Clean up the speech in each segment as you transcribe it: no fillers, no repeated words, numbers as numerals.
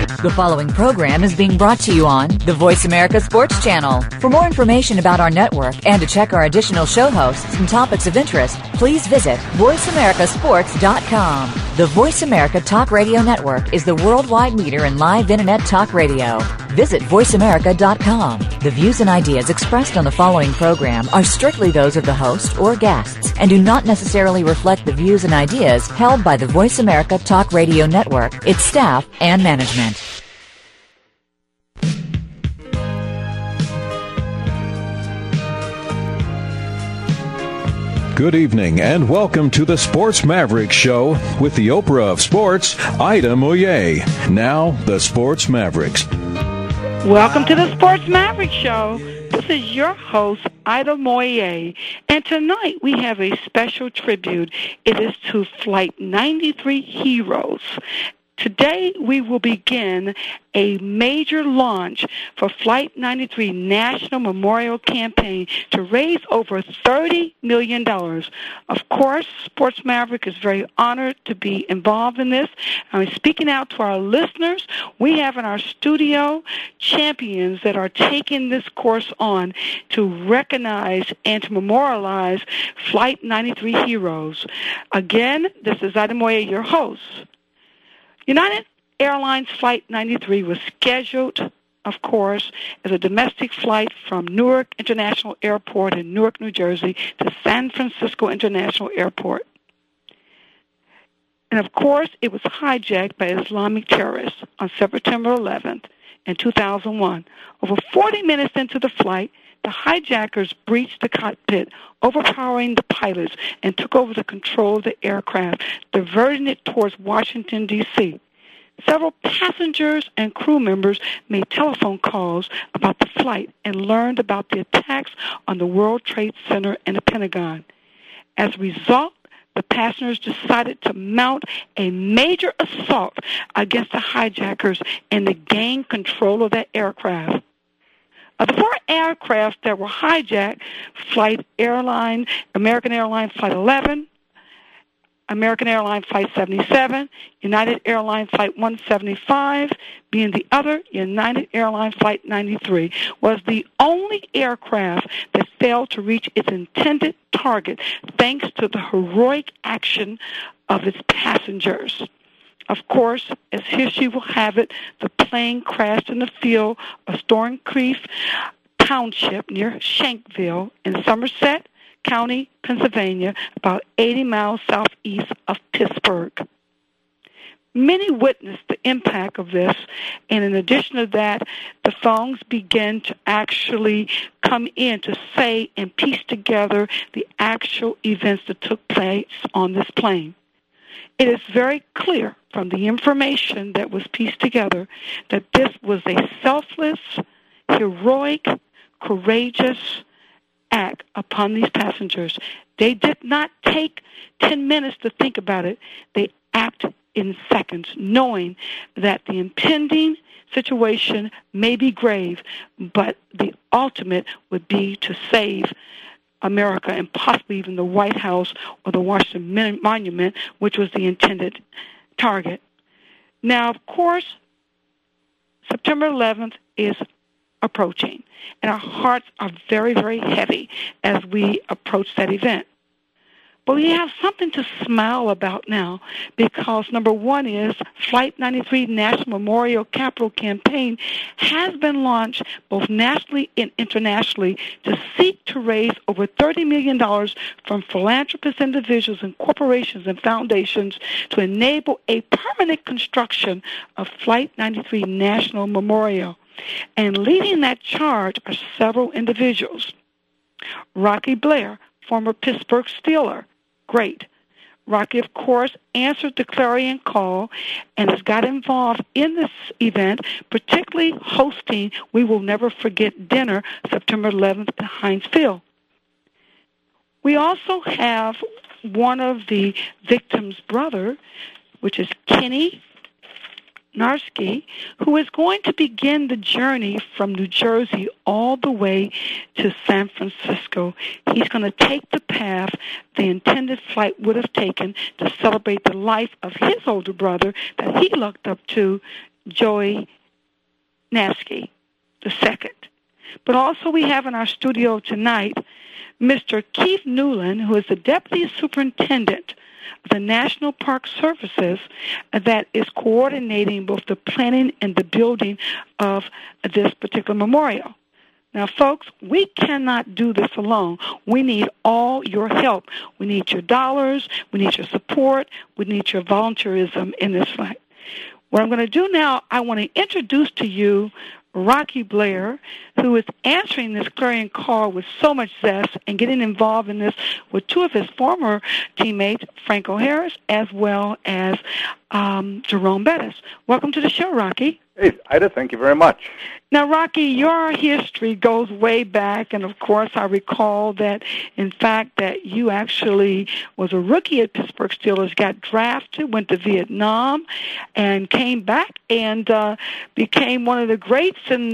The following program is being brought to you on the Voice America Sports Channel. For more information about our network and to check our additional show hosts and topics of interest, please visit voiceamericasports.com. The Voice America Talk Radio Network is the worldwide leader in live Internet talk radio. Visit voiceamerica.com. The views and ideas expressed on the following program are strictly those of the host or guests and do not necessarily reflect the views and ideas held by the Voice America Talk Radio Network, its staff, and management. Good evening and welcome to the Sports Maverick Show with the Oprah of Sports, Ida Moye. Now, the Sports Mavericks. Welcome to the Sports Maverick Show. This is your host, Ida Moye, and tonight we have a special tribute. It is to Flight 93 heroes. Today we will begin a major launch for Flight 93 National Memorial Campaign to raise over $30 million. Of course, Sports Maverick is very honored to be involved in this. I'm speaking out to our listeners. We have in our studio champions that are taking this course on to recognize and to memorialize Flight 93 heroes. Again, this is Ida Moye, your host. United Airlines Flight 93 was scheduled, of course, as a domestic flight from Newark International Airport in Newark, New Jersey, to San Francisco International Airport. And, of course, it was hijacked by Islamic terrorists on September 11th in 2001. Over 40 minutes into the flight, the hijackers breached the cockpit, overpowering the pilots, and took over the control of the aircraft, diverting it towards Washington, D.C. Several passengers and crew members made telephone calls about the flight and learned about the attacks on the World Trade Center and the Pentagon. As a result, the passengers decided to mount a major assault against the hijackers and to gain control of that aircraft. Of the 4 aircraft that were hijacked, American Airlines Flight 11, American Airlines Flight 77, United Airlines Flight 175, being the other, United Airlines Flight 93, was the only aircraft that failed to reach its intended target thanks to the heroic action of its passengers. Of course, as history will have it, the plane crashed in the field of Thorncreef Township near Shanksville in Somerset County, Pennsylvania, about 80 miles southeast of Pittsburgh. Many witnessed the impact of this, and in addition to that, the phones began to actually come in to say and piece together the actual events that took place on this plane. It is very clear from the information that was pieced together that this was a selfless, heroic, courageous act upon these passengers. They did not take 10 minutes to think about it. They acted in seconds, knowing that the impending situation may be grave, but the ultimate would be to save America and possibly even the White House or the Washington Monument, which was the intended target. Now, of course, September 11th is approaching, and our hearts are very, very heavy as we approach that event. But we have something to smile about now because, number one, is Flight 93 National Memorial Capital Campaign has been launched both nationally and internationally to seek to raise over $30 million from philanthropists, individuals, and corporations and foundations to enable a permanent construction of Flight 93 National Memorial. And leading that charge are several individuals. Rocky Blair, former Pittsburgh Steeler. Great. Rocky, of course, answered the clarion call and has got involved in this event, particularly hosting We Will Never Forget Dinner September 11th at Heinz Field. We also have one of the victims' brother, which is Kenny Narsky, who is going to begin the journey from New Jersey all the way to San Francisco. He's going to take the path the intended flight would have taken to celebrate the life of his older brother that he looked up to Joey Nasky II. But also we have in our studio tonight Mr. Keith Newland, who is the Deputy Superintendent of the National Park Services that is coordinating both the planning and the building of this particular memorial. Now, folks, we cannot do this alone. We need all your help. We need your dollars. We need your support. We need your volunteerism in this fight. What I'm going to do now, I want to introduce to you Rocky Blair, who is answering this clarion call with so much zest and getting involved in this with two of his former teammates, Franco Harris, as well as Jerome Bettis. Welcome to the show, Rocky. Hey, Ida, thank you very much. Now, Rocky, your history goes way back, and of course I recall that, in fact, that you actually was a rookie at Pittsburgh Steelers, got drafted, went to Vietnam, and came back and became one of the greats in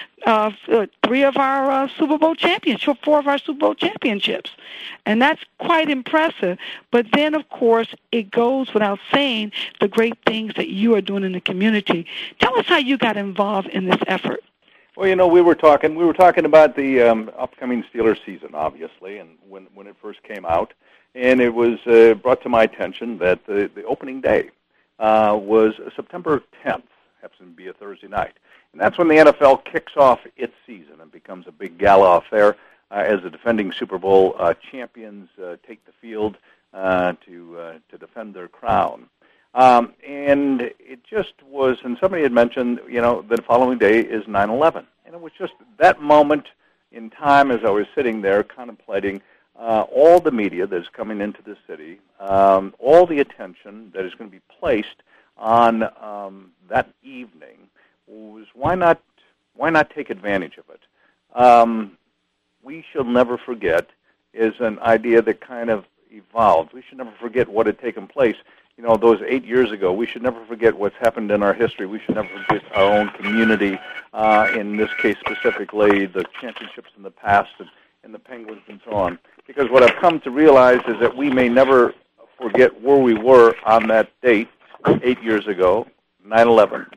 3 of our Super Bowl championships, 4 of our Super Bowl championships. And that's quite impressive. But then, of course, it goes without saying the great things that you are doing in the community. Tell us how you got involved in this effort. Well, you know, we were talking about the upcoming Steelers season, obviously, and when it first came out, and it was brought to my attention that the opening day was September 10th, happens to be a Thursday night, and that's when the NFL kicks off its season and becomes a big gala affair as the defending Super Bowl champions take the field to defend their crown. And it just was, and somebody had mentioned, you know, the following day is 9/11. And it was just that moment in time as I was sitting there contemplating all the media that is coming into the city, all the attention that is going to be placed on that evening, was why not take advantage of it? We shall never forget is an idea that kind of evolved. We should never forget what had taken place. You know, those 8 years ago, we should never forget what's happened in our history. We should never forget our own community, in this case specifically, the championships in the past and the Penguins and so on. Because what I've come to realize is that we may never forget where we were on that date, 8 years ago, 9/11,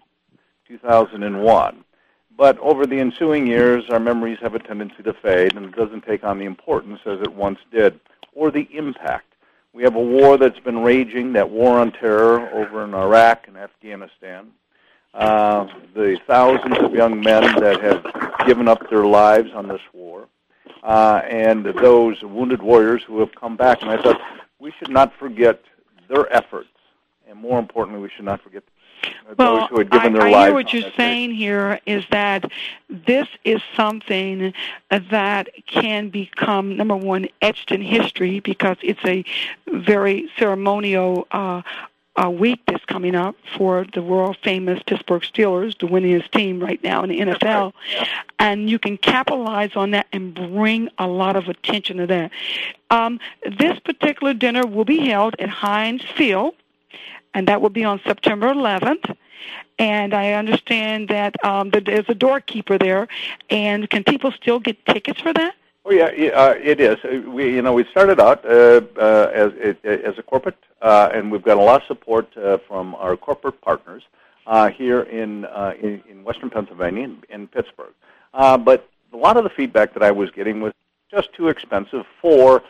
2001. But over the ensuing years, our memories have a tendency to fade, and it doesn't take on the importance as it once did, or the impact. We have a war that's been raging, that war on terror over in Iraq and Afghanistan. The thousands of young men that have given up their lives on this war, and those wounded warriors who have come back. And I thought we should not forget their efforts, and more importantly, we should not forget those who had given their lives. I hear what you're saying here is that this is something that can become, number one, etched in history because it's a very ceremonial week that's coming up for the world-famous Pittsburgh Steelers, the winningest team right now in the NFL. And you can capitalize on that and bring a lot of attention to that. This particular dinner will be held at Heinz Field, and that will be on September 11th. And I understand that there's a doorkeeper there. And can people still get tickets for that? Oh yeah, it is. We started out as a corporate, and we've got a lot of support from our corporate partners here in Western Pennsylvania, in Pittsburgh. But a lot of the feedback that I was getting was just too expensive for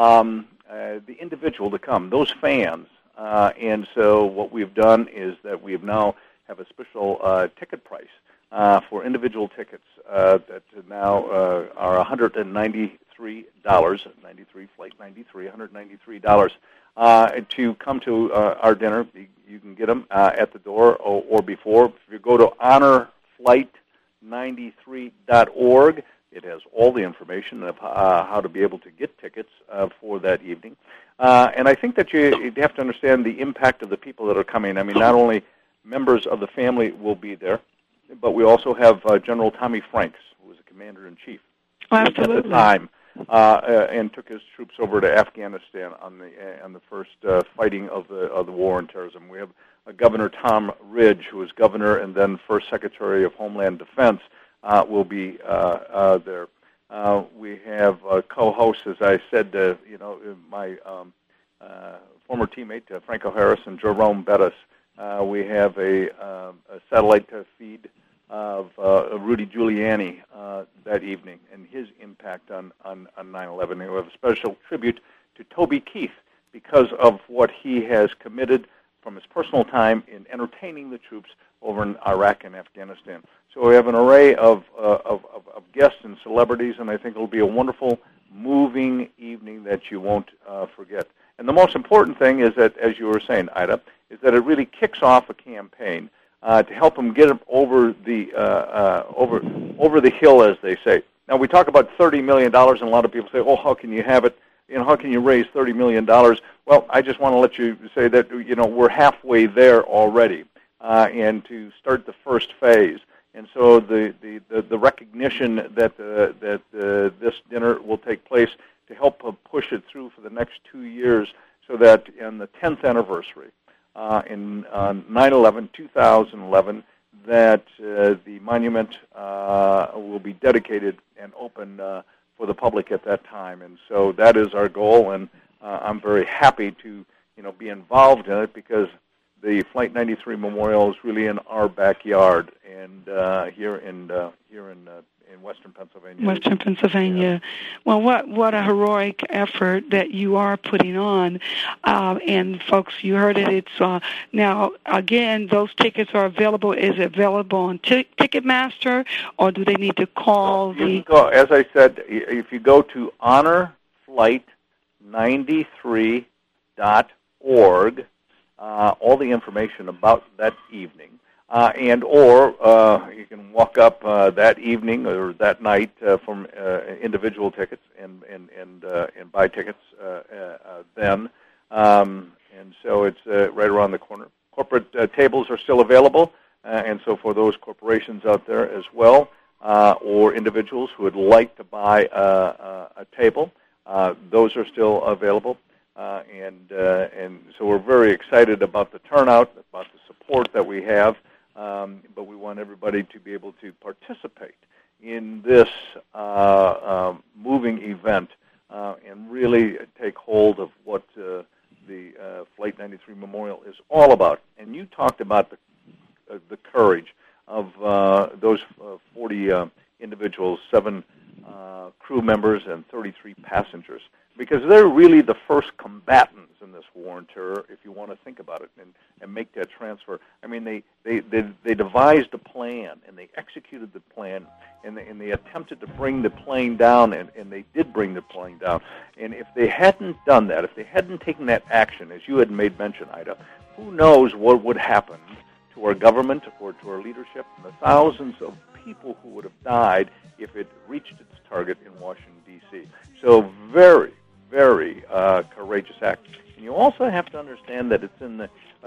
the individual to come, those fans. And so what we've done is that we now have a special ticket price for individual tickets that now are $193, 93 flight 93, $193 to come to our dinner. You can get them at the door or before. If you go to honorflight93.org, it has all the information of how to be able to get tickets for that evening. And I think that you have to understand the impact of the people that are coming. I mean, not only members of the family will be there, but we also have General Tommy Franks, who was the commander-in-chief at the time, and took his troops over to Afghanistan on the first fighting of the war on terrorism. We have Governor Tom Ridge, who was governor and then first Secretary of Homeland Defense, will be there. We have co-hosts, as I said, my former teammate Franco Harris and Jerome Bettis We have a satellite feed of Rudy Giuliani that evening and his impact on 9/11. We have a special tribute to Toby Keith because of what he has committed from his personal time in entertaining the troops over in Iraq and Afghanistan. So we have an array of guests and celebrities, and I think it'll be a wonderful, moving evening that you won't forget. And the most important thing is that, as you were saying, Ida, is that it really kicks off a campaign to help them get over the over the hill, as they say. Now we talk about $30 million, and a lot of people say, "Oh, how can you have it? How can you raise $30 million?" Well, I just want to let you say that we're halfway there already, and to start the first phase. And so the recognition that this dinner will take place to help push it through for the next 2 years, so that in the 10th anniversary, in 9/11, 2011, that the monument will be dedicated and open for the public at that time. And so that is our goal, and I'm very happy to be involved in it, because the Flight 93 Memorial is really in our backyard, and here in Western Pennsylvania. Western Pennsylvania. Yeah. Well, what a heroic effort that you are putting on, and folks, you heard it. It's now again, those tickets are available. Is it available on Ticketmaster, or do they need to call You can go, as I said, if you go to honorflight93.org. All the information about that evening, or you can walk up that evening or that night from individual tickets and buy tickets then. And so it's right around the corner. Corporate tables are still available, and so for those corporations out there as well, or individuals who would like to buy a table, those are still available. And so we're very excited about the turnout, about the support that we have, but we want everybody to be able to participate in this moving event and really take hold of what the Flight 93 Memorial is all about. And you talked about the courage of those 40 individuals, 7 crew members and 33 passengers, because they're really the first combatants in this war on terror, if you want to think about it and make that transfer. I mean, they devised a plan, and they executed the plan, and they attempted to bring the plane down, and they did bring the plane down. And if they hadn't done that, if they hadn't taken that action, as you had made mention, Ida, who knows what would happen to our government or to our leadership and the thousands of people who would have died if it reached its target in Washington, D.C. So very, very courageous act. And you also have to understand that it's in the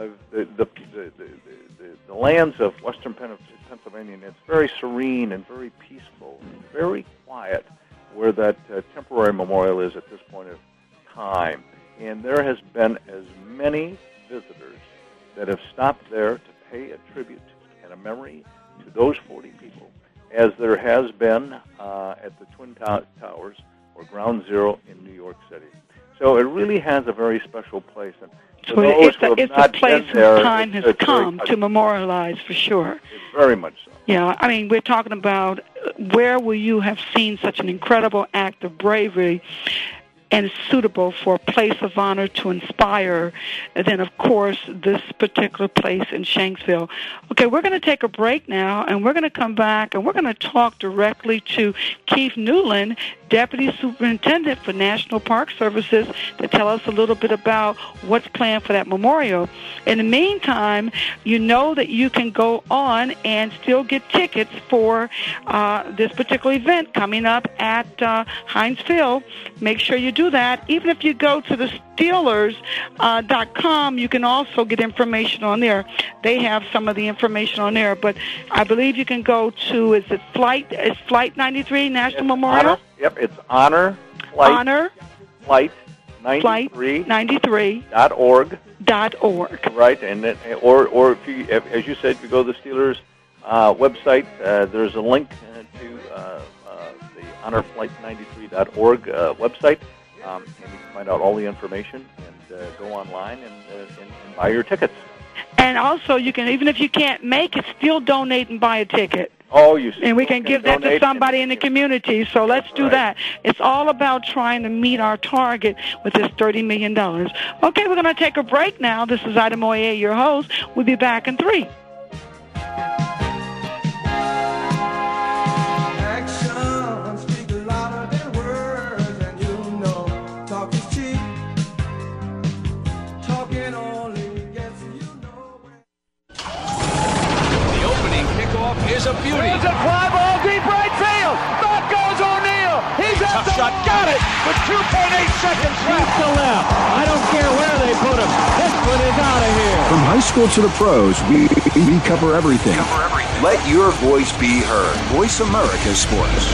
lands of Western Pennsylvania, and it's very serene and very peaceful and very quiet where that temporary memorial is at this point of time. And there has been as many visitors that have stopped there to pay a tribute and a memory to those 40 people as there has been at the Twin Towers or Ground Zero in New York City. So it really has a very special place. And so it's a place whose time has come to memorialize, for sure. It's very much so. Yeah, I mean, we're talking about where will you have seen such an incredible act of bravery and suitable for a place of honor to inspire than, of course, this particular place in Shanksville. Okay, we're going to take a break now, and we're going to come back, and we're going to talk directly to Keith Newland, Deputy Superintendent for National Park Services, to tell us a little bit about what's planned for that memorial. In the meantime, you know that you can go on and still get tickets for this particular event coming up at Heinz Field. Make sure you do that. Even if you go to the Steelers.com, you can also get information on there. They have some of the information on there, but I believe you can go to, is it Flight 93 National Memorial? Honor, yep, it's Honor Flight 93.org. Right, and then, or if you, as you said, if you go to the Steelers website, there's a link to the honorflight93.org website, and you can find out all the information and go online and buy your tickets. And also, you can, even if you can't make it, still donate and buy a ticket. Oh, you see. And we can give that to somebody in the community. So let's do that. It's all about trying to meet our target with this $30 million. Okay, we're going to take a break now. This is Ida Moye, your host. We'll be back in 3. Is a beauty. There's a fly ball deep right field. Back goes O'Neill. He's at the shot. Got it with 2.8 seconds left. To left. I don't care where they put him. This one is out of here. From high school to the pros, we cover everything. Let your voice be heard. Voice America Sports.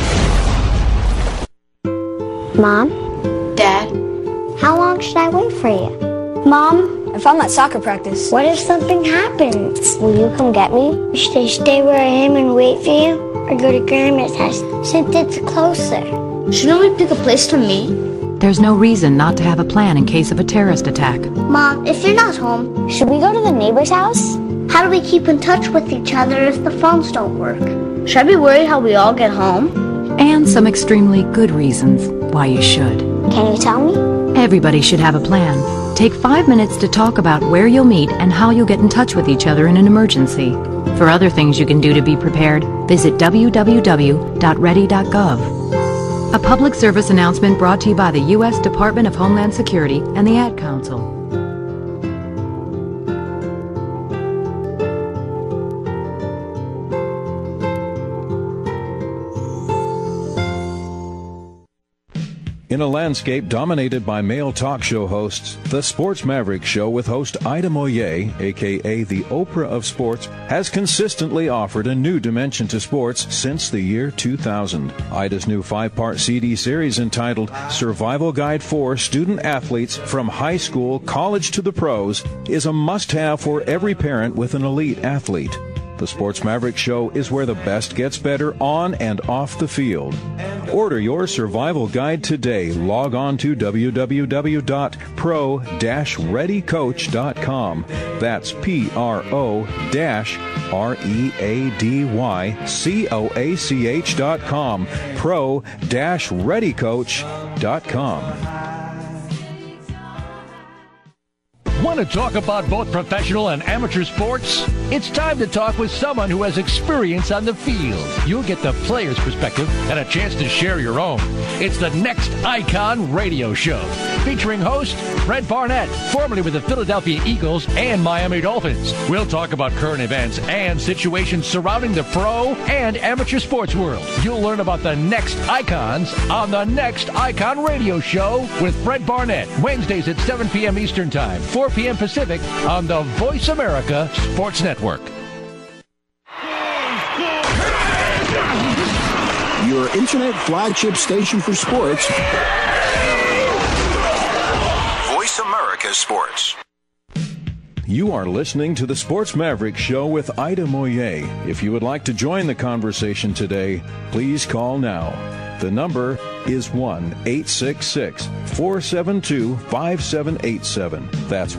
Mom? Dad? How long should I wait for you? Mom? If I'm at soccer practice. What if something happens? Will you come get me? Should I stay where I am and wait for you? Or go to Grandma's house since it's closer? Shouldn't we pick a place for me? There's no reason not to have a plan in case of a terrorist attack. Mom, if you're not home, should we go to the neighbor's house? How do we keep in touch with each other if the phones don't work? Should I be worried how we all get home? And some extremely good reasons why you should. Can you tell me? Everybody should have a plan. Take 5 minutes to talk about where you'll meet and how you'll get in touch with each other in an emergency. For other things you can do to be prepared, visit www.ready.gov. A public service announcement brought to you by the U.S. Department of Homeland Security and the Ad Council. In a landscape dominated by male talk show hosts, the Sports Maverick Show with host Ida Moye, a.k.a. the Oprah of Sports, has consistently offered a new dimension to sports since the year 2000. Ida's new 5-part CD series entitled Survival Guide for Student Athletes from High School, College to the Pros is a must-have for every parent with an elite athlete. The Sports Maverick Show is where the best gets better on and off the field. Order your survival guide today. Log on to www.pro-readycoach.com. That's pro-readycoach.com. pro-readycoach.com. Want to talk about both professional and amateur sports? It's time to talk with someone who has experience on the field. You'll get the player's perspective and a chance to share your own. It's the Next Icon Radio Show, featuring host Fred Barnett, formerly with the Philadelphia Eagles and Miami Dolphins. We'll talk about current events and situations surrounding the pro and amateur sports world. You'll learn about the next icons on the Next Icon Radio Show with Fred Barnett, Wednesdays at 7 p.m. Eastern Time, 4 p.m. Pacific on the Voice America Sports Network. Your internet flagship station for sports. Voice America Sports. You are listening to the Sports Maverick Show with Ida Moye. If you would like to join the conversation today, please call now. The number is 1-866-472-5787. That's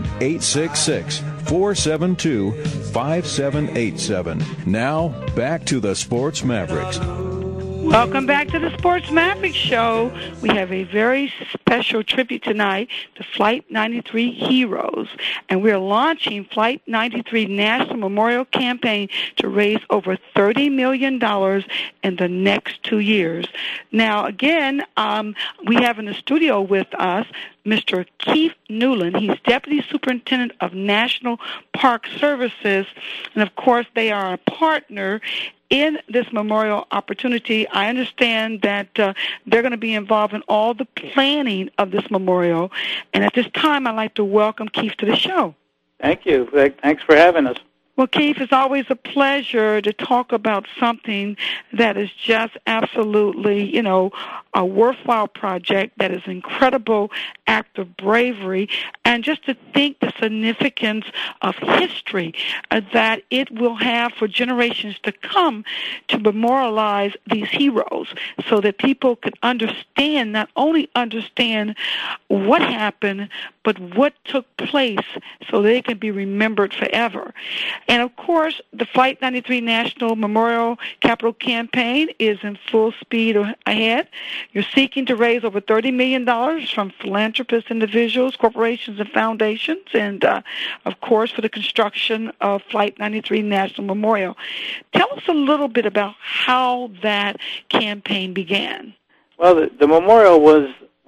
1-866-472-5787. Now, back to the Sports Mavericks. Welcome back to the Sports Maverick Show. We have a very special tribute tonight to Flight 93 heroes, and we're launching Flight 93 National Memorial Campaign to raise over $30 million in the next 2 years. Now, again, we have in the studio with us Mr. Keith Newland. He's Deputy Superintendent of National Park Services, and of course they are a partner in this memorial opportunity. I understand that they're going to be involved in all the planning of this memorial, and at this time I'd like to welcome Keith to the show. Thank you. Thanks for having us. Well, Keith, it's always a pleasure to talk about something that is just absolutely, a worthwhile project, that is an incredible act of bravery, and just to think the significance of history that it will have for generations to come to memorialize these heroes so that people could understand, not only understand what happened, but what took place so they can be remembered forever. And, of course, the Flight 93 National Memorial Capital Campaign is in full speed ahead. You're seeking to raise over $30 million from philanthropists, individuals, corporations, and foundations, and, of course, for the construction of Flight 93 National Memorial. Tell us a little bit about how that campaign began. Well, the memorial was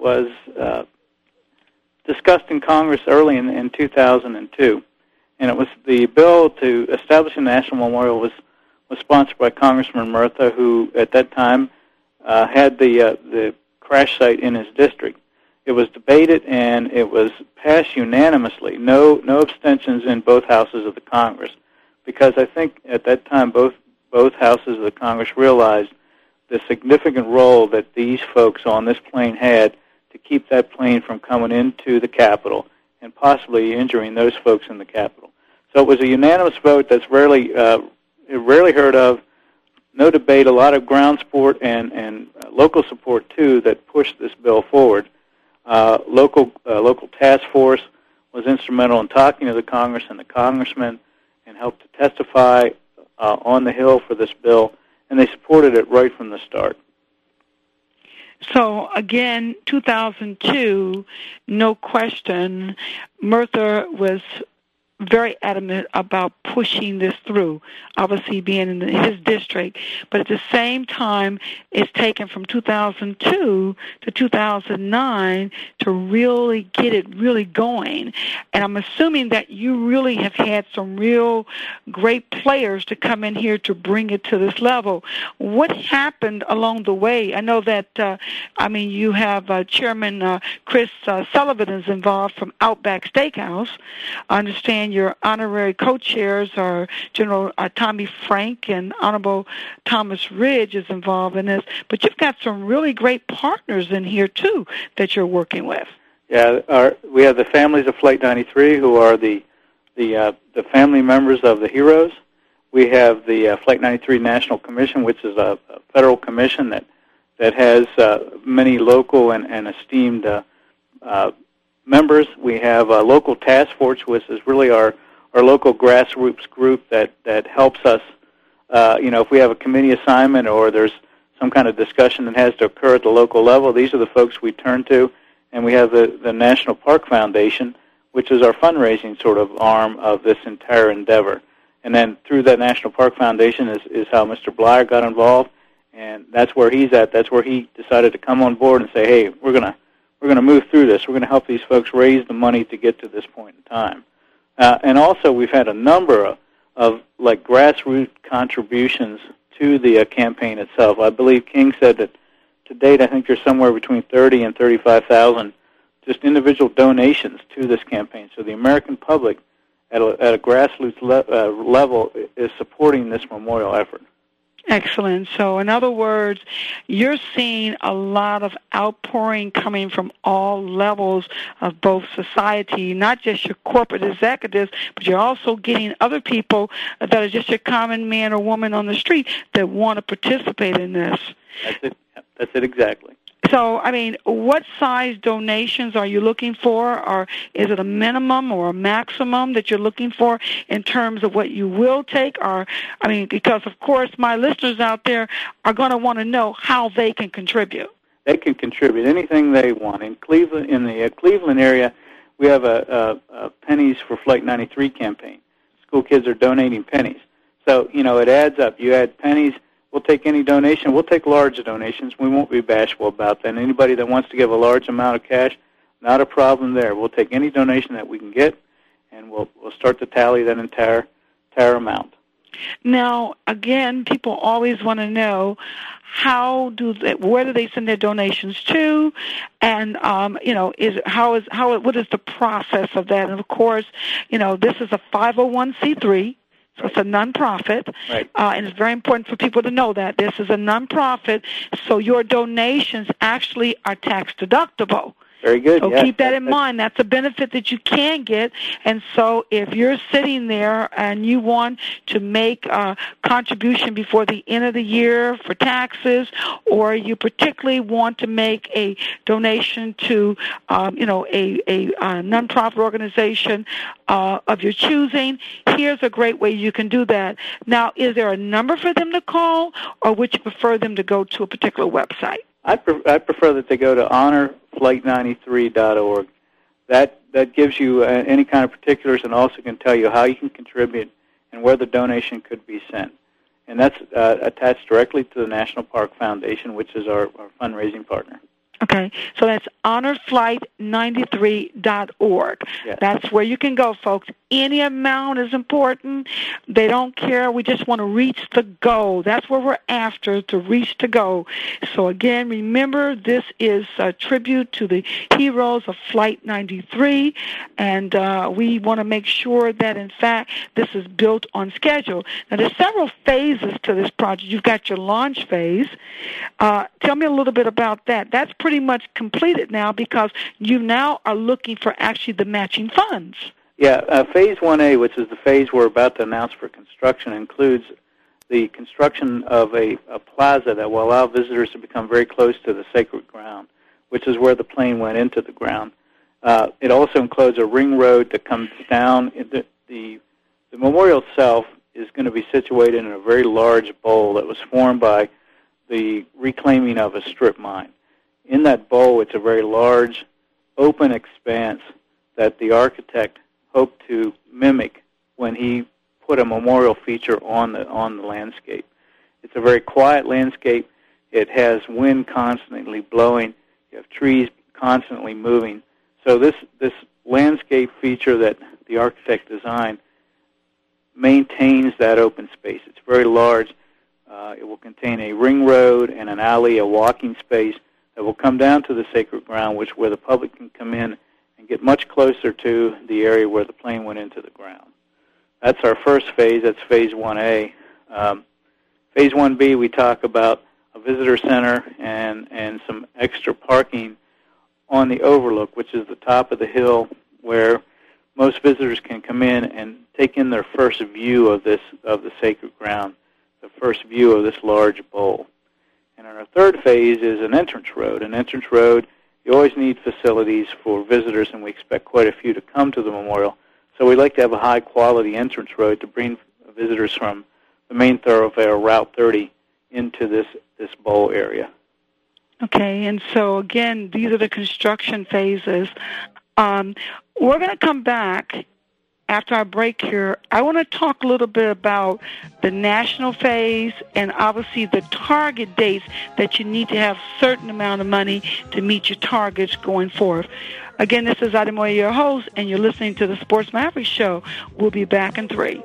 discussed in Congress early in 2002, and it was the bill to establish a national memorial was sponsored by Congressman Murtha, who at that time had the crash site in his district. It was debated and it was passed unanimously, no abstentions in both houses of the Congress, because I think at that time both houses of the Congress realized the significant role that these folks on this plane had to keep that plane from coming into the Capitol and possibly injuring those folks in the Capitol. So it was a unanimous vote that's rarely heard of, no debate, a lot of ground support and local support, too, that pushed this bill forward. Local task force was instrumental in talking to the Congress and the congressmen and helped to testify on the Hill for this bill, and they supported it right from the start. So, again, 2002, no question, Murtha was very adamant about pushing this through, obviously being in his district. But at the same time, it's taken from 2002 to 2009 to really get it really going. And I'm assuming that you really have had some real great players to come in here to bring it to this level. What happened along the way? I know that, you have Chairman Chris Sullivan is involved from Outback Steakhouse. I understand your honorary co-chairs are General Tommy Frank and Honorable Thomas Ridge is involved in this, but you've got some really great partners in here, too, that you're working with. Yeah, we have the families of Flight 93 who are the family members of the heroes. We have the Flight 93 National Commission, which is a federal commission that has many local and esteemed members. We have a local task force, which is really our local grassroots group that helps us. If we have a committee assignment or there's some kind of discussion that has to occur at the local level, these are the folks we turn to. And we have the National Park Foundation, which is our fundraising sort of arm of this entire endeavor. And then through that National Park Foundation is how Mr. Blyer got involved, and that's where he's at. That's where he decided to come on board and say, hey, we're going to move through this. We're going to help these folks raise the money to get to this point in time. And also we've had a number of grassroots contributions to the campaign itself. I believe King said that to date I think there's somewhere between 30 and 35,000 just individual donations to this campaign. So the American public at a grassroots level is supporting this memorial effort. Excellent. So in other words, you're seeing a lot of outpouring coming from all levels of both society, not just your corporate executives, but you're also getting other people that are just your common man or woman on the street that want to participate in this. That's it exactly. So, what size donations are you looking for? Or is it a minimum or a maximum that you're looking for in terms of what you will take? Because, of course, my listeners out there are going to want to know how they can contribute. They can contribute anything they want. In Cleveland, in the Cleveland area, we have a Pennies for Flight 93 campaign. School kids are donating pennies. So, it adds up. You add pennies. We'll take any donation. We'll take large donations. We won't be bashful about that. Anybody that wants to give a large amount of cash, not a problem there. We'll take any donation that we can get, and we'll start to tally that entire amount. Now, again, people always want to know where do they send their donations to, and what is the process of that? And of course, this is a 501c3. So it's a nonprofit, right. And it's very important for people to know that this is a nonprofit. So your donations actually are tax deductible. Very good. So yes, keep that in mind. That's a benefit that you can get. And so if you're sitting there and you want to make a contribution before the end of the year for taxes, or you particularly want to make a donation to, a nonprofit organization of your choosing, here's a great way you can do that. Now, is there a number for them to call, or would you prefer them to go to a particular website? I prefer that they go to honorflight93.org. That gives you any kind of particulars, and also can tell you how you can contribute and where the donation could be sent. And that's attached directly to the National Park Foundation, which is our fundraising partner. Okay, so that's honorflight93.org. Yes. That's where you can go, folks. Any amount is important. They don't care. We just want to reach the goal. That's what we're after, to reach the goal. So, again, remember, this is a tribute to the heroes of Flight 93, and we want to make sure that, in fact, this is built on schedule. Now, there's several phases to this project. You've got your launch phase. Tell me a little bit about that. That's pretty much completed now, because you now are looking for actually the matching funds. Yeah, Phase 1A, which is the phase we're about to announce for construction, includes the construction of a plaza that will allow visitors to become very close to the sacred ground, which is where the plane went into the ground. It also includes a ring road that comes down. The memorial itself is going to be situated in a very large bowl that was formed by the reclaiming of a strip mine. In that bowl, it's a very large, open expanse that the architect hoped to mimic when he put a memorial feature on the landscape. It's a very quiet landscape. It has wind constantly blowing. You have trees constantly moving. So this landscape feature that the architect designed maintains that open space. It's very large. It will contain a ring road and an alley, a walking space that will come down to the sacred ground, where the public can come in and get much closer to the area where the plane went into the ground. That's our first phase. That's Phase 1A. Phase 1B, we talk about a visitor center and some extra parking on the overlook, which is the top of the hill where most visitors can come in and take in their first view of the sacred ground, the first view of this large bowl. And our third phase is an entrance road. An entrance road, you always need facilities for visitors, and we expect quite a few to come to the memorial. So we like to have a high-quality entrance road to bring visitors from the main thoroughfare, Route 30, into this bowl area. Okay, and so, again, these are the construction phases. We're going to come back after our break here. I want to talk a little bit about the national phase and obviously the target dates that you need to have a certain amount of money to meet your targets going forward. Again, this is Ida Moya, your host, and you're listening to the Sports Maverick Show. We'll be back in 3.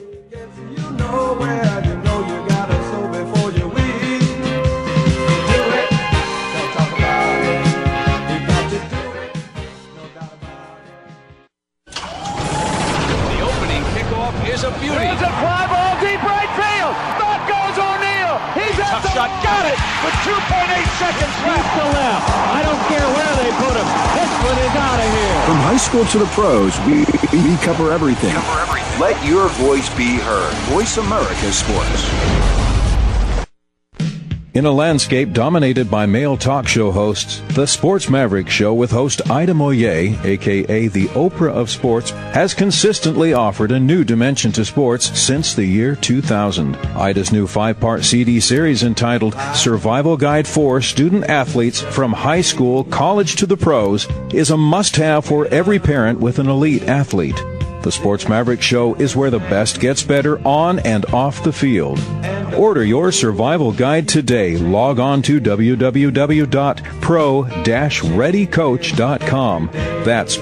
Is a beauty. There's a fly ball deep right field. Back goes O'Neill. He's at the shot. Got it with 2.8 seconds left. To left. I don't care where they put him. This one is out of here. From high school to the pros, we cover everything. Let your voice be heard. Voice America Sports. In a landscape dominated by male talk show hosts, the Sports Maverick Show with host Ida Moya, a.k.a. the Oprah of Sports, has consistently offered a new dimension to sports since the year 2000. Ida's new 5-part CD series entitled Survival Guide for Student Athletes from High School, College to the Pros is a must-have for every parent with an elite athlete. The Sports Maverick Show is where the best gets better on and off the field. Order your survival guide today. Log on to www.pro-readycoach.com. That's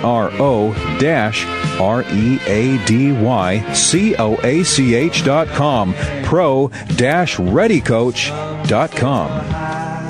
pro-readycoach.com. pro-readycoach.com.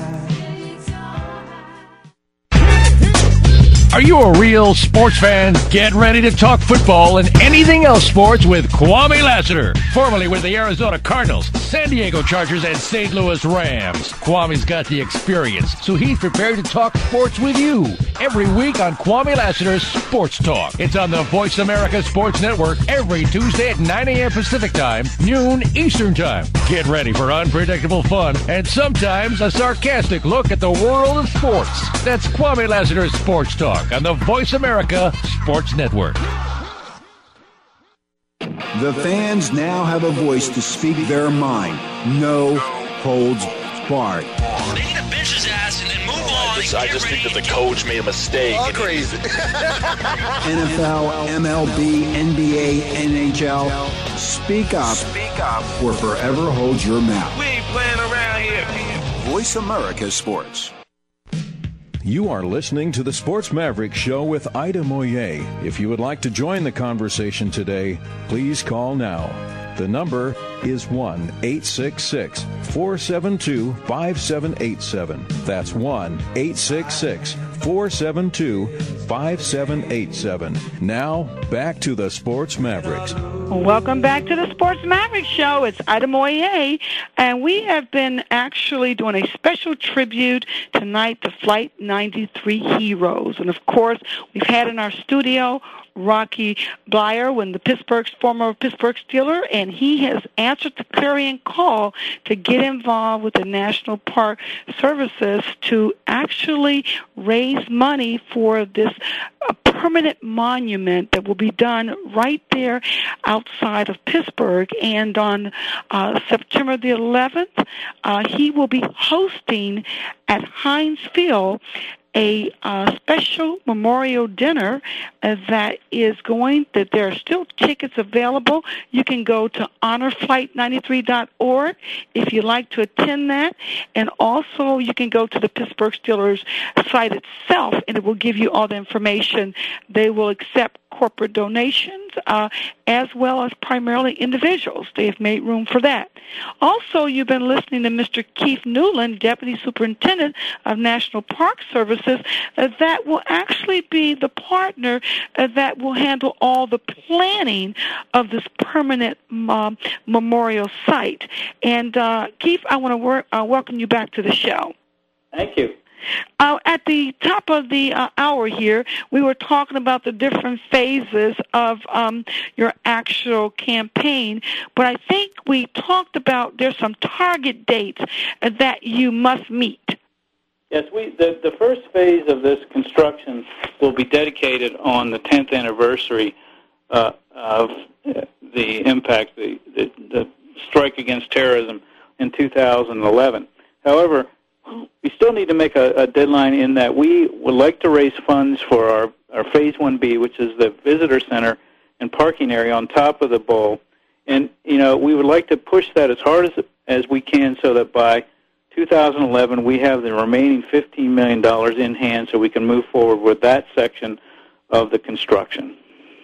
Are you a real sports fan? Get ready to talk football and anything else sports with Kwame Lassiter, formerly with the Arizona Cardinals. San Diego Chargers and St. Louis Rams. Kwame's got the experience, so he's prepared to talk sports with you every week on Kwame Lassiter's Sports Talk. It's on the Voice America Sports Network every Tuesday at 9 a.m. Pacific Time, noon Eastern Time. Get ready for unpredictable fun and sometimes a sarcastic look at the world of sports. That's Kwame Lassiter's Sports Talk on the Voice America Sports Network. The fans now have a voice to speak their mind. No holds barred. They need to bench his ass and then move on. I just think that the coach made a mistake. All crazy. NFL, MLB, NBA, NHL. Speak up or forever hold your mouth. We ain't playing around here. Voice America Sports. You are listening to the Sports Maverick Show with Ida Moye. If you would like to join the conversation today, please call now. The number is 1-866-472-5787. That's 1-866-472-5787. Now, back to the Sports Mavericks. Welcome back to the Sports Maverick Show. It's Ida Moye, and we have been actually doing a special tribute tonight to Flight 93 heroes. And, of course, we've had in our studio Rocky Bleier, former Pittsburgh Steeler, and he has answered the clarion call to get involved with the National Park Services to actually raise money for this permanent monument that will be done right there outside of Pittsburgh. And on September the 11th, he will be hosting at Heinz Field a special memorial dinner that there are still tickets available. You can go to honorflight93.org if you'd like to attend that. And also you can go to the Pittsburgh Steelers site itself, and it will give you all the information. They will accept corporate donations as well as primarily individuals. They have made room for that. Also, you've been listening to Mr. Keith Newland, Deputy Superintendent of National Park Services, that will actually be the partner that will handle all the planning of this permanent memorial site. And Keith, I want to welcome you back to the show. Thank you. At the top of the hour here, we were talking about the different phases of your actual campaign, but I think we talked about there's some target dates that you must meet. Yes, the first phase of this construction will be dedicated on the 10th anniversary of the impact, the strike against terrorism in 2011. However, we still need to make a deadline in that we would like to raise funds for our Phase 1B, which is the visitor center and parking area on top of the bowl. And, we would like to push that as hard as we can so that by 2011 we have the remaining $15 million in hand so we can move forward with that section of the construction.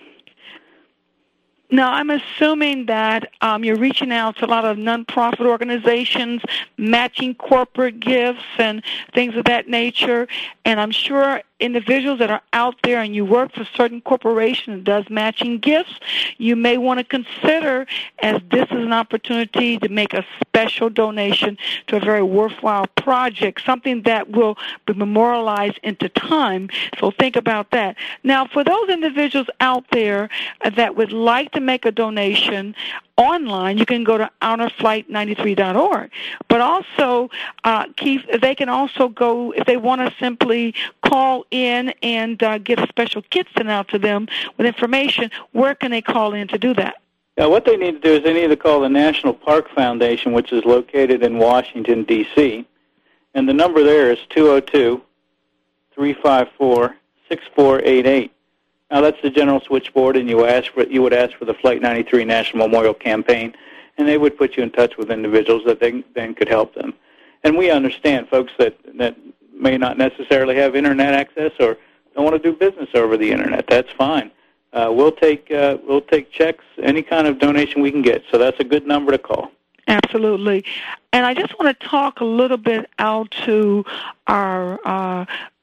Now, I'm assuming that you're reaching out to a lot of nonprofit organizations, matching corporate gifts and things of that nature, and I'm sure individuals that are out there and you work for certain corporations that does matching gifts, you may want to consider, as this is an opportunity to make a special donation to a very worthwhile project, something that will be memorialized into time. So think about that. Now, for those individuals out there that would like to make a donation online, you can go to honorflight93.org. But also, Keith, they can also go, if they want to simply call in and get a special kit sent out to them with information, where can they call in to do that? What they need to do is they need to call the National Park Foundation, which is located in Washington, D.C., and the number there is 202-354-6488. Now, that's the general switchboard, and you would ask for the Flight 93 National Memorial Campaign, and they would put you in touch with individuals that then could help them. And we understand folks that may not necessarily have Internet access or don't want to do business over the Internet. That's fine. We'll take checks, any kind of donation we can get, so that's a good number to call. Absolutely. And I just want to talk a little bit out to our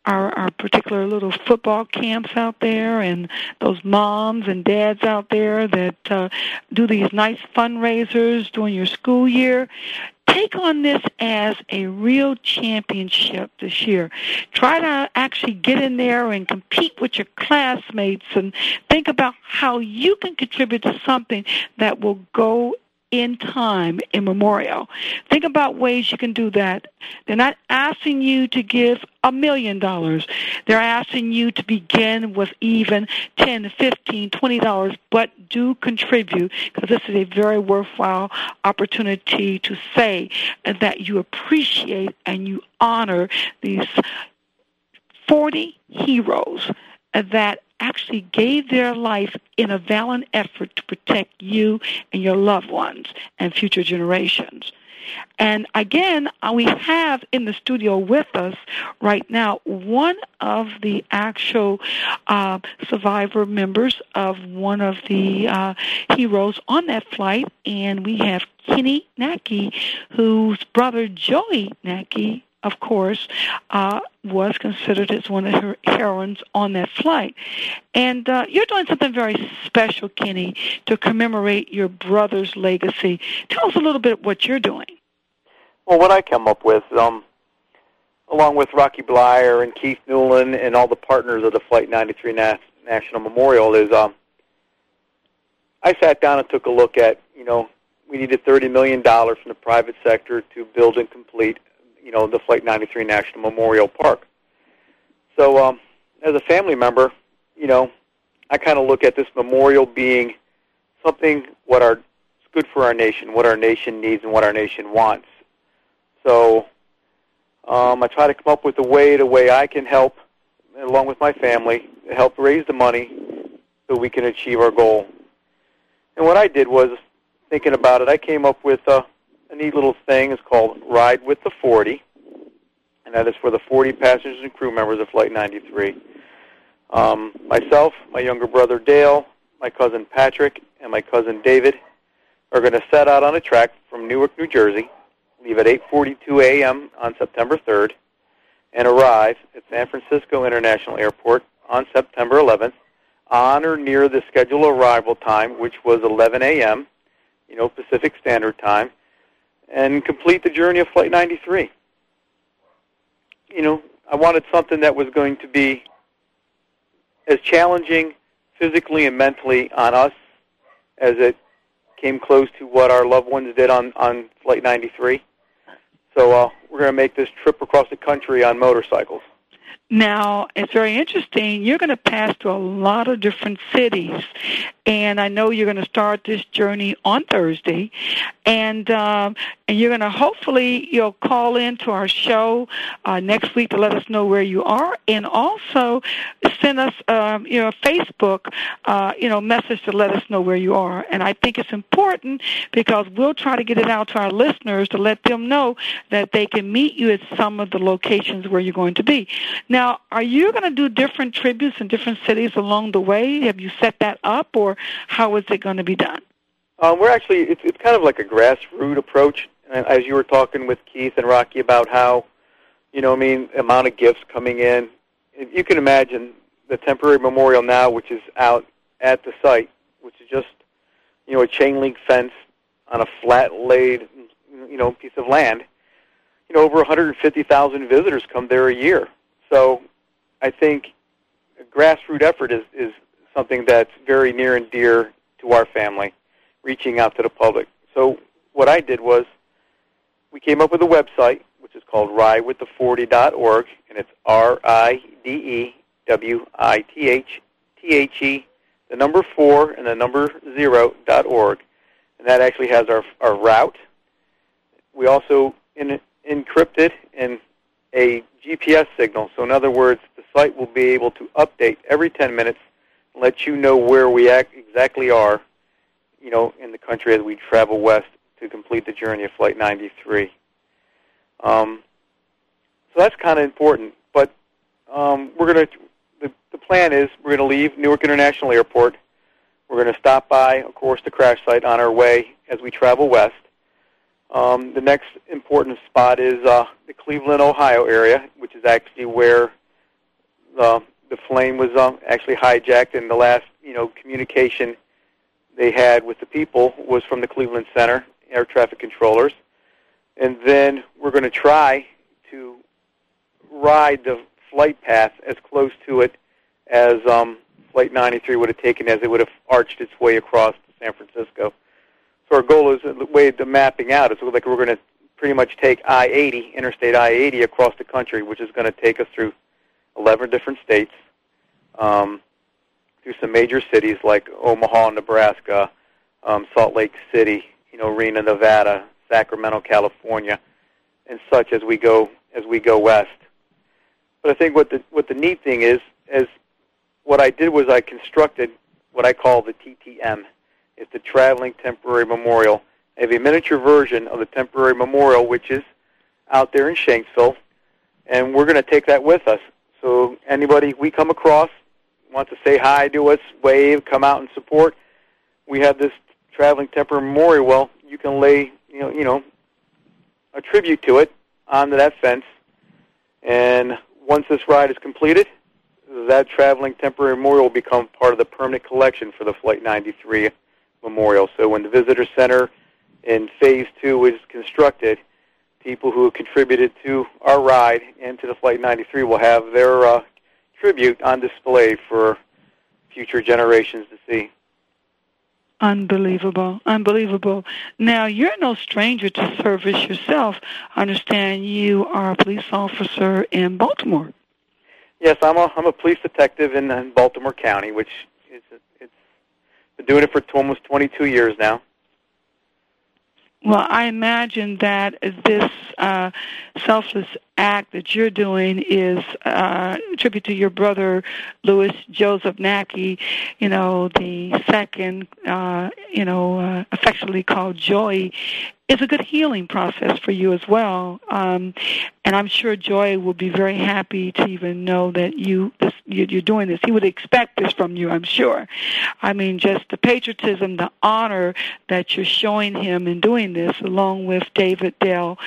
our particular little football camps out there, and those moms and dads out there that do these nice fundraisers during your school year. Take on this as a real championship this year. Try to actually get in there and compete with your classmates and think about how you can contribute to something that will go in time, immemorial. Think about ways you can do that. They're not asking you to give $1 million. They're asking you to begin with even $10, $15, $20, but do contribute, because this is a very worthwhile opportunity to say that you appreciate and you honor these 40 heroes that actually gave their life in a valiant effort to protect you and your loved ones and future generations. And again, we have in the studio with us right now one of the actual survivor members of one of the heroes on that flight, and we have Kenny Nacke, whose brother Joey Nacke, of course, was considered as one of her heroines on that flight. And you're doing something very special, Kenny, to commemorate your brother's legacy. Tell us a little bit what you're doing. Well, what I come up with, along with Rocky Blyer and Keith Newland and all the partners of the Flight 93 National Memorial, is I sat down and took a look at, we needed $30 million from the private sector to build and complete the Flight 93 National Memorial Park. So as a family member, I kind of look at this memorial being something what's good for our nation, what our nation needs and what our nation wants. So I try to come up with a way I can help, along with my family, help raise the money so we can achieve our goal. And what I did was, thinking about it, I came up with a neat little thing. It's called Ride with the 40, and that is for the 40 passengers and crew members of Flight 93. Myself, my younger brother Dale, my cousin Patrick, and my cousin David are going to set out on a track from Newark, New Jersey, leave at 8:42 a.m. on September 3rd, and arrive at San Francisco International Airport on September 11th, on or near the scheduled arrival time, which was 11 a.m., Pacific Standard Time, and complete the journey of Flight 93. I wanted something that was going to be as challenging physically and mentally on us as it came close to what our loved ones did on Flight 93. So we're going to make this trip across the country on motorcycles. Now, it's very interesting. You're going to pass through a lot of different cities, and I know you're going to start this journey on Thursday, and you're going to hopefully call into our show next week to let us know where you are, and also send us a Facebook message to let us know where you are. And I think it's important because we'll try to get it out to our listeners to let them know that they can meet you at some of the locations where you're going to be. Now, are you going to do different tributes in different cities along the way? Have you set that up, or how is it going to be done? We're actually, it's kind of like a grassroots approach. As you were talking with Keith and Rocky about how, amount of gifts coming in. If you can imagine the temporary memorial now, which is out at the site, which is just, a chain link fence on a flat laid, piece of land. Over 150,000 visitors come there a year. So I think a grassroots effort is something that's very near and dear to our family, reaching out to the public. So what I did was we came up with a website, which is called ridewiththe40.org, and it's RIDEWITHTHE, the number 4 and the number 0.org. And that actually has our route. We also encrypt it in a GPS signal. So in other words, the site will be able to update every 10 minutes and let you know where we exactly are, in the country as we travel west to complete the journey of Flight 93. So that's kind of important. But the plan is we're going to leave Newark International Airport. We're going to stop by, of course, the crash site on our way as we travel west. The next important spot is the Cleveland, Ohio area, which is actually where the plane was actually hijacked, and the last communication they had with the people was from the Cleveland Center air traffic controllers. And then we're going to try to ride the flight path as close to it as Flight 93 would have taken, as it would have arched its way across San Francisco. So our goal is, the way the mapping out is like we're going to pretty much take I-80, Interstate I-80, across the country, which is going to take us through 11 different states, through some major cities like Omaha, Nebraska, Salt Lake City, Reno, Nevada, Sacramento, California, and such as we go west. But I think what the neat thing is what I did was I constructed what I call the TTM. It's the Traveling Temporary Memorial. I have a miniature version of the Temporary Memorial, which is out there in Shanksville, and we're going to take that with us. So anybody we come across wants to say hi to us, wave, come out and support, we have this Traveling Temporary Memorial. Well, you can lay a tribute to it onto that fence, and once this ride is completed, that Traveling Temporary Memorial will become part of the permanent collection for the Flight 93 Memorial. So when the Visitor Center in Phase 2 is constructed, people who have contributed to our ride and to the Flight 93 will have their tribute on display for future generations to see. Unbelievable. Unbelievable. Now, you're no stranger to service yourself. I understand you are a police officer in Baltimore. Yes, I'm a police detective in Baltimore County, which it's been doing it for almost 22 years now. Well, I imagine that this selfless act that you're doing is a tribute to your brother, Louis Joseph Nacke, the second, affectionately called Joey. It's a good healing process for you as well. And I'm sure Joy will be very happy to even know that you're doing this. He would expect this from you, I'm sure. I mean, just the patriotism, the honor that you're showing him in doing this, along with David Dale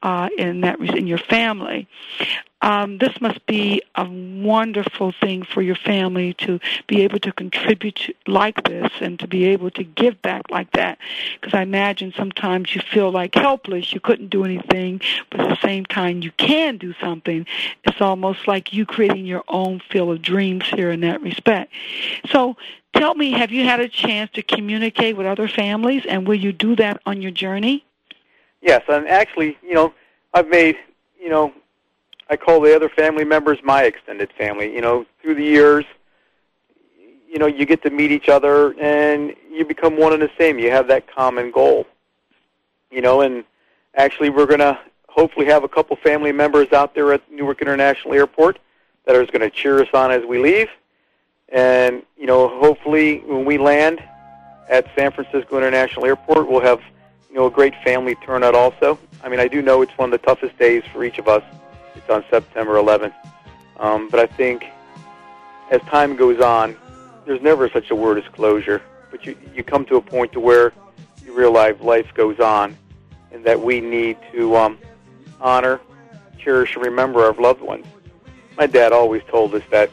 in your family. This must be a wonderful thing for your family to be able to contribute like this and to be able to give back like that. Because I imagine sometimes you feel like helpless, you couldn't do anything, but at the same time you can do something. It's almost like you creating your own field of dreams here in that respect. So tell me, have you had a chance to communicate with other families, and will you do that on your journey? Yes, and actually, I've made, I call the other family members my extended family. Through the years, you get to meet each other and you become one and the same. You have that common goal. And actually we're going to hopefully have a couple family members out there at Newark International Airport that are going to cheer us on as we leave. And, hopefully when we land at San Francisco International Airport, we'll have, a great family turnout also. I mean, I do know it's one of the toughest days for each of us. It's on September 11th. But I think as time goes on, there's never such a word as closure. But you come to a point to where you realize life goes on and that we need to honor, cherish, and remember our loved ones. My dad always told us that,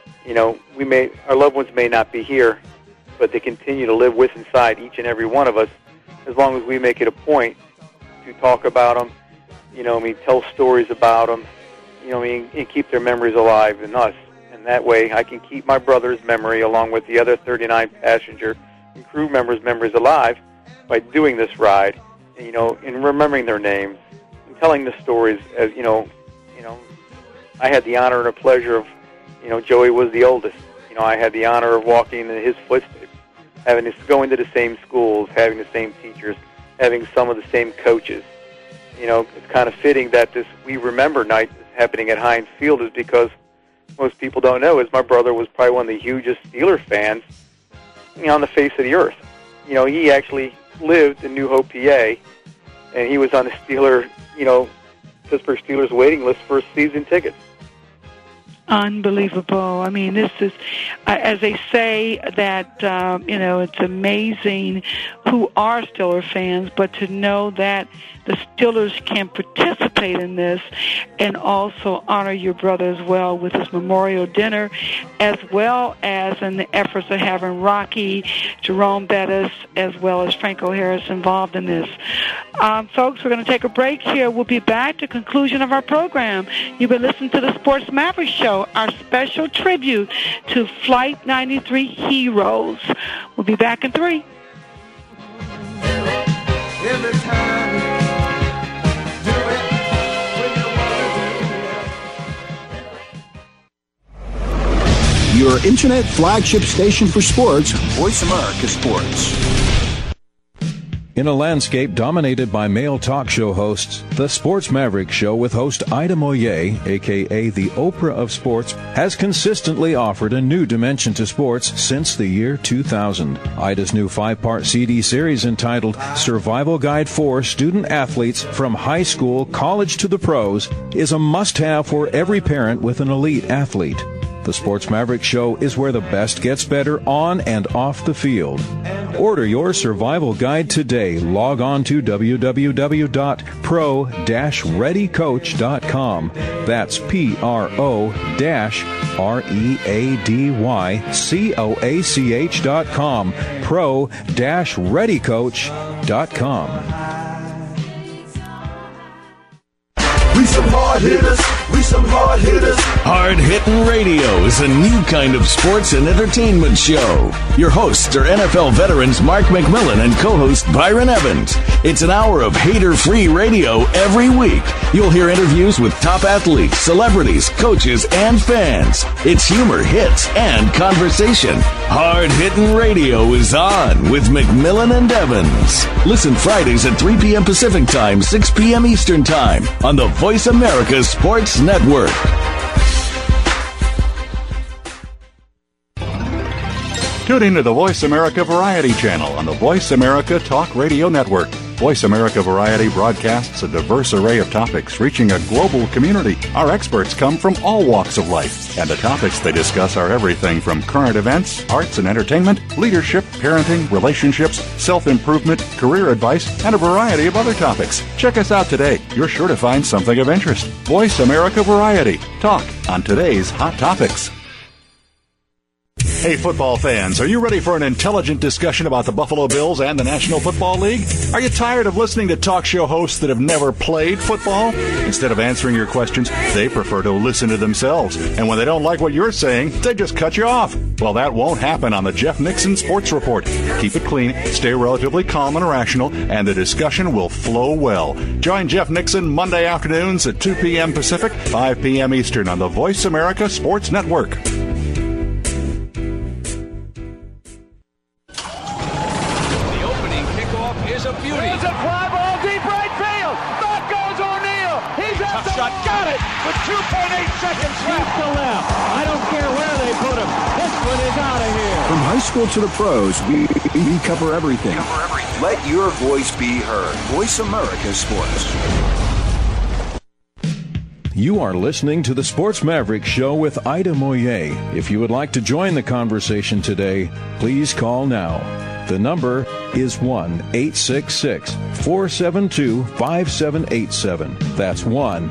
our loved ones may not be here, but they continue to live with inside each and every one of us as long as we make it a point to talk about them, tell stories about them, and keep their memories alive in us. And that way I can keep my brother's memory along with the other 39 passenger and crew members' memories alive by doing this ride, and, and remembering their names and telling the stories as, I had the honor and the pleasure of, Joey was the oldest. I had the honor of walking in his footsteps, going to the same schools, having the same teachers, having some of the same coaches. It's kind of fitting that this We Remember night is happening at Heinz Field is because most people don't know is my brother was probably one of the hugest Steelers fans on the face of the earth. He actually lived in New Hope, PA, and he was on the Pittsburgh Steelers waiting list for season tickets. Unbelievable. I mean, this is, as they say, that, it's amazing who are Steelers fans, but to know that the Steelers can participate participate in this and also honor your brother as well with this memorial dinner, as well as in the efforts of having Rocky, Jerome Bettis, as well as Franco Harris involved in this. Folks, we're going to take a break here. We'll be back to the conclusion of our program. You've been listening to the Sports Maverick Show, our special tribute to Flight 93 heroes. We'll be back in 3. Every time do it when you want to do it. Your internet flagship station for sports, Voice America Sports. In a landscape dominated by male talk show hosts, the Sports Maverick Show with host Ida Moye, a.k.a. the Oprah of Sports, has consistently offered a new dimension to sports since the year 2000. Ida's new 5-part CD series entitled Survival Guide for Student Athletes from High School, College to the Pros is a must-have for every parent with an elite athlete. The Sports Maverick Show is where the best gets better on and off the field. Order your survival guide today. Log on to www.pro-readycoach.com. That's pro-readycoach.com. pro-readycoach.com. We some hard hitters. We some hard hitters. Hard Hittin' Radio is a new kind of sports and entertainment show. Your hosts are NFL veterans Mark McMillan and co-host Byron Evans. It's an hour of hater-free radio every week. You'll hear interviews with top athletes, celebrities, coaches, and fans. It's humor, hits, and conversation. Hard Hittin' Radio is on with McMillan and Evans. Listen Fridays at 3 p.m. Pacific Time, 6 p.m. Eastern Time on the Voice America Sports Network. Tune in to the Voice America Variety channel on the Voice America Talk Radio Network. Voice America Variety broadcasts a diverse array of topics reaching a global community. Our experts come from all walks of life, and the topics they discuss are everything from current events, arts and entertainment, leadership, parenting, relationships, self-improvement, career advice, and a variety of other topics. Check us out today. You're sure to find something of interest. Voice America Variety. Talk on today's hot topics. Hey, football fans, are you ready for an intelligent discussion about the Buffalo Bills and the National Football League? Are you tired of listening to talk show hosts that have never played football? Instead of answering your questions, they prefer to listen to themselves. And when they don't like what you're saying, they just cut you off. Well, that won't happen on the Jeff Nixon Sports Report. Keep it clean, stay relatively calm and rational, and the discussion will flow well. Join Jeff Nixon Monday afternoons at 2 p.m. Pacific, 5 p.m. Eastern on the Voice America Sports Network. Got it with 2.8 seconds left. To left. I don't care where they put him. This one is out of here. From high school to the pros, we cover everything. Let your voice be heard. Voice America Sports. You are listening to the Sports Maverick Show with Ida Moye. If you would like to join the conversation today, please call now. The number is 1-866-472-5787. That's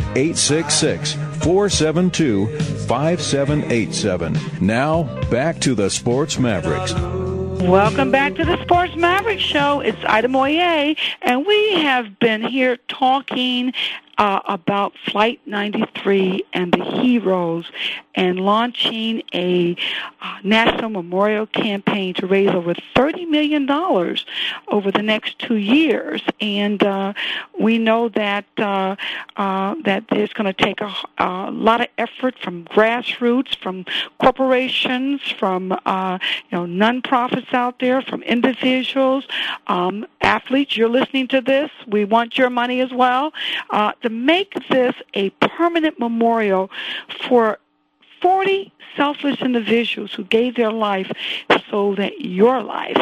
1-866-472-5787. Now, back to the Sports Mavericks. Welcome back to the Sports Maverick Show. It's Ida Moye, and we have been here talking about Flight 93 and the heroes and launching a national memorial campaign to raise over $30 million over the next 2 years. And we know that that there's going to take a lot of effort from grassroots, from corporations, from nonprofits out there, from individuals, athletes. You're listening to this. We want your money as well to make this a permanent memorial for 40 selfless individuals who gave their life so that your life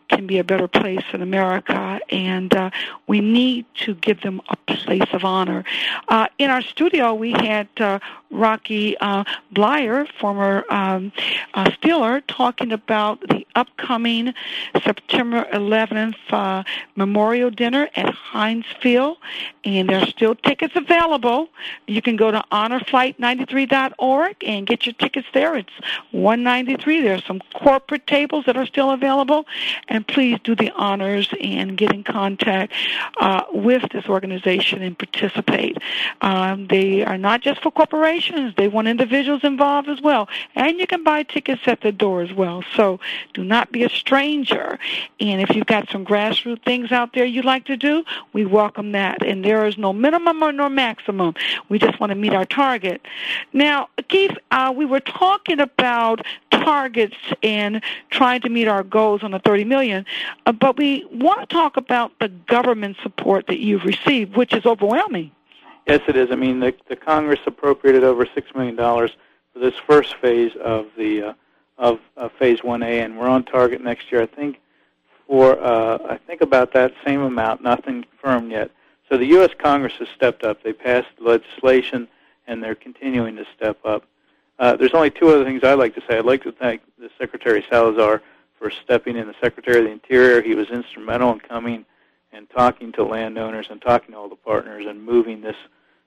can be a better place in America, and we need to give them a place of honor. In our studio, we had Rocky Bleier, former Steeler, talking about the upcoming September 11th Memorial Dinner at Heinz Field, and there are still tickets available. You can go to honorflight93.org and get your tickets there. It's $193. There are some corporate tables that are still available, and please do the honors and get in contact with this organization and participate. They are not just for corporations. They want individuals involved as well, and you can buy tickets at the door as well. So do not be a stranger, and if you've got some grassroots things out there you'd like to do, we welcome that, and there is no minimum or no maximum. We just want to meet our target. Now, Keith, we were talking about targets and trying to meet our goals on the $30 million, but we want to talk about the government support that you've received, which is overwhelming. Yes, it is. I mean, the Congress appropriated over $6 million for this first phase of the of Phase 1A, and we're on target next year. I think for about that same amount. Nothing confirmed yet. So the U.S. Congress has stepped up. They passed legislation, and they're continuing to step up. There's only two other things I'd like to say. I'd like to thank the Secretary Salazar for stepping in, the Secretary of the Interior. He was instrumental in coming and talking to landowners and talking to all the partners and moving this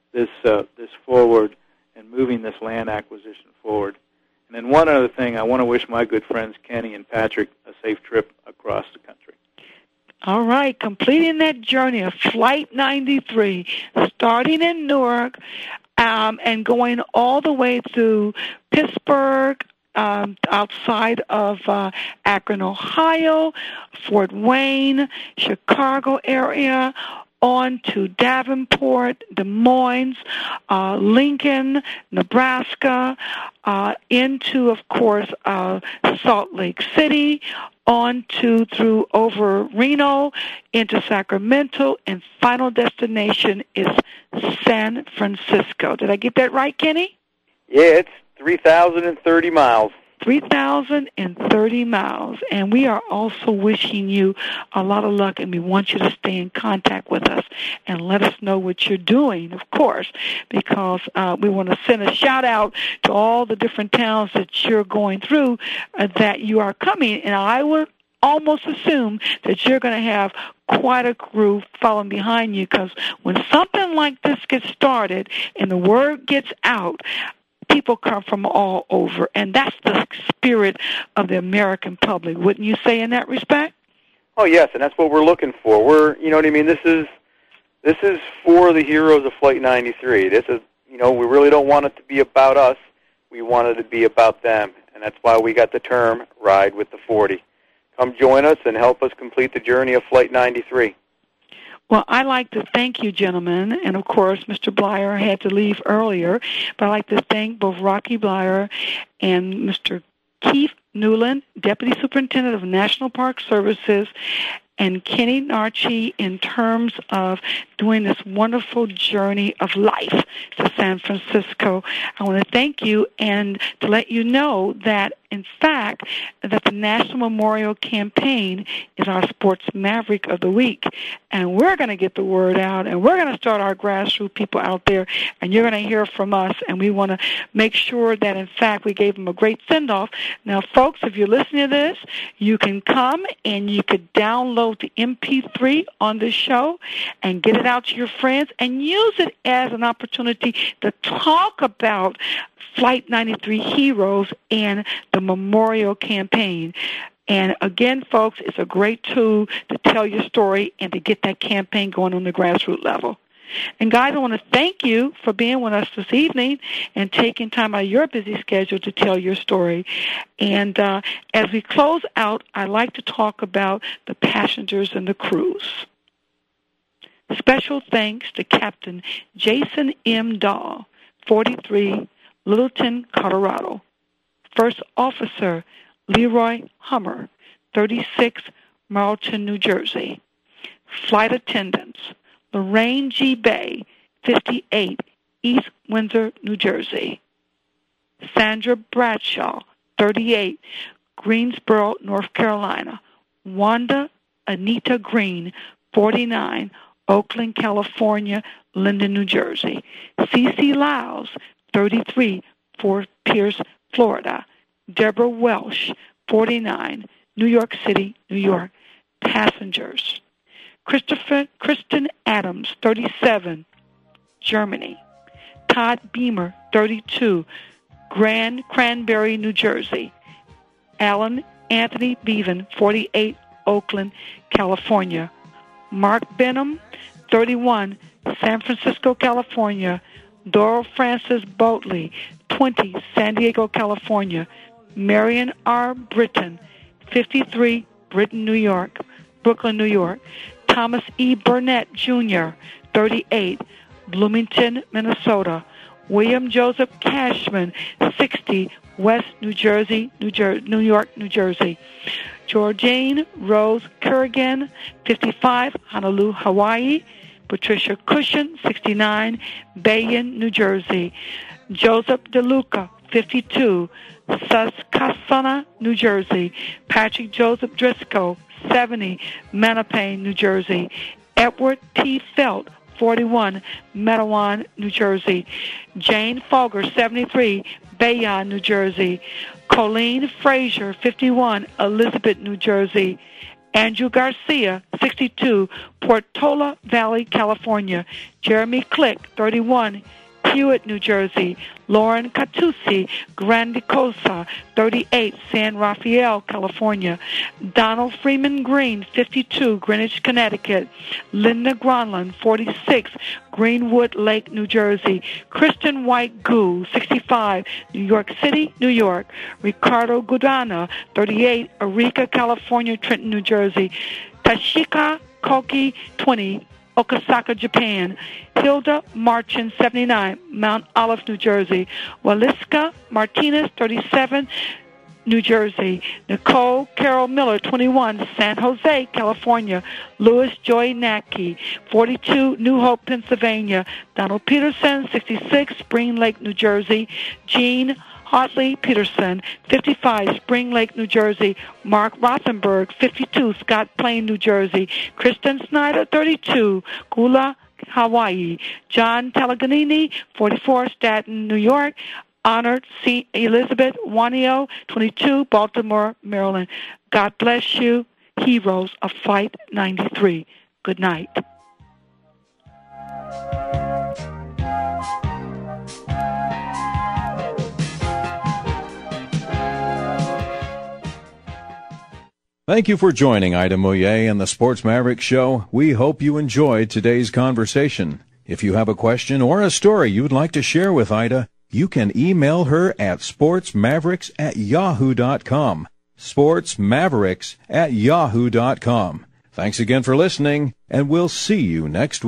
forward and moving this land acquisition forward. And then one other thing, I want to wish my good friends Kenny and Patrick a safe trip across the country. All right, completing that journey of Flight 93, starting in Newark and going all the way through Pittsburgh, outside of Akron, Ohio, Fort Wayne, Chicago area, on to Davenport, Des Moines, Lincoln, Nebraska, into, of course, Salt Lake City, on to through over Reno, into Sacramento, and final destination is San Francisco. Did I get that right, Kenny? Yeah, it's 3,030 miles. 3,030 miles, and we are also wishing you a lot of luck, and we want you to stay in contact with us and let us know what you're doing, of course, because we want to send a shout-out to all the different towns that you're going through, that you are coming, and I would almost assume that you're going to have quite a crew following behind you, because when something like this gets started and the word gets out, people come from all over, and that's the spirit of the American public. Wouldn't you say in that respect? Oh, yes, and that's what we're looking for. You know what I mean? This is for the heroes of Flight 93. This is, we really don't want it to be about us. We want it to be about them, and that's why we got the term Ride with the 40. Come join us and help us complete the journey of Flight 93. Well, I'd like to thank you, gentlemen, and of course, Mr. Bleier had to leave earlier, but I'd like to thank both Rocky Bleier and Mr. Keith Newland, Deputy Superintendent of National Park Services, and Kenny Narchi in terms of doing this wonderful journey of life to San Francisco. I want to thank you and to let you know that, in fact, that the National Memorial Campaign is our Sports Maverick of the Week. And we're going to get the word out, and we're going to start our grassroots people out there, and you're going to hear from us, and we want to make sure that, in fact, we gave them a great send-off. Now, folks, if you're listening to this, you can come and you could download the MP3 on this show and get it out to your friends and use it as an opportunity to talk about Flight 93 heroes and the Memorial Campaign. And again, folks, it's a great tool to tell your story and to get that campaign going on the grassroots level. And guys, I want to thank you for being with us this evening and taking time out of your busy schedule to tell your story. And as we close out, I'd like to talk about the passengers and the crews. Special thanks to Captain Jason M. Dahl, 43, Littleton, Colorado. First Officer Leroy Hummer, 36, Marlton, New Jersey. Flight attendants Lorraine G. Bay, 58, East Windsor, New Jersey. Sandra Bradshaw, 38, Greensboro, North Carolina. Wanda Anita Green, 49, Oakland, California, Linden, New Jersey. C.C. Lyles, 33, Fort Pierce, Florida. Deborah Welsh, 49, New York City, New York. Passengers. Kristen Adams, 37, Germany. Todd Beamer, 32, Grand Cranberry, New Jersey. Alan Anthony Bevan, 48, Oakland, California. Mark Benham, 31, San Francisco, California. Doral Francis Boatley, 20, San Diego, California. Marion R. Britton, 53, Brooklyn, New York. Thomas E. Burnett, Jr., 38, Bloomington, Minnesota. William Joseph Cashman, 60, West New York, New Jersey. Georgine Rose Kerrigan, 55, Honolulu, Hawaii. Patricia Cushion, 69, Bayonne, New Jersey. Joseph DeLuca, 52, Susquehanna, New Jersey. Patrick Joseph Driscoll, 70, Mattapan, New Jersey. Edward T. Felt, 41, Matawan, New Jersey. Jane Fogger, 73, Bayonne, New Jersey. Colleen Frazier, 51, Elizabeth, New Jersey. Andrew Garcia, 62, Portola Valley, California. Jeremy Click, 31, Hewitt, New Jersey. Lauren Catuzzi, Grande Cosa, 38, San Rafael, California. Donald Freeman Green, 52, Greenwich, Connecticut. Linda Gronlund, 46, Greenwood Lake, New Jersey. Kristen White Goo, 65, New York City, New York. Ricardo Gudana, 38, Eureka, California, Trenton, New Jersey. Tashika Koki, 20, Okasaka, Japan. Hilda Marchin, 79, Mount Olive, New Jersey. Waliska Martinez, 37, New Jersey. Nicole Carol Miller, 21, San Jose, California. Louis Joy Nackey, 42, New Hope, Pennsylvania. Donald Peterson, 66, Spring Lake, New Jersey. Jean Hotley Peterson, 55, Spring Lake, New Jersey. Mark Rothenberg, 52, Scott Plain, New Jersey. Kristen Snyder, 32, Kula, Hawaii. John Talaganini, 44, Staten, New York. Honored C. Elizabeth Wanio, 22, Baltimore, Maryland. God bless you, heroes of Flight 93. Good night. Thank you for joining Ida Moye and the Sports Maverick Show. We hope you enjoyed today's conversation. If you have a question or a story you'd like to share with Ida, you can email her at sportsmavericks@yahoo.com. sportsmavericks@yahoo.com. Thanks again for listening, and we'll see you next week.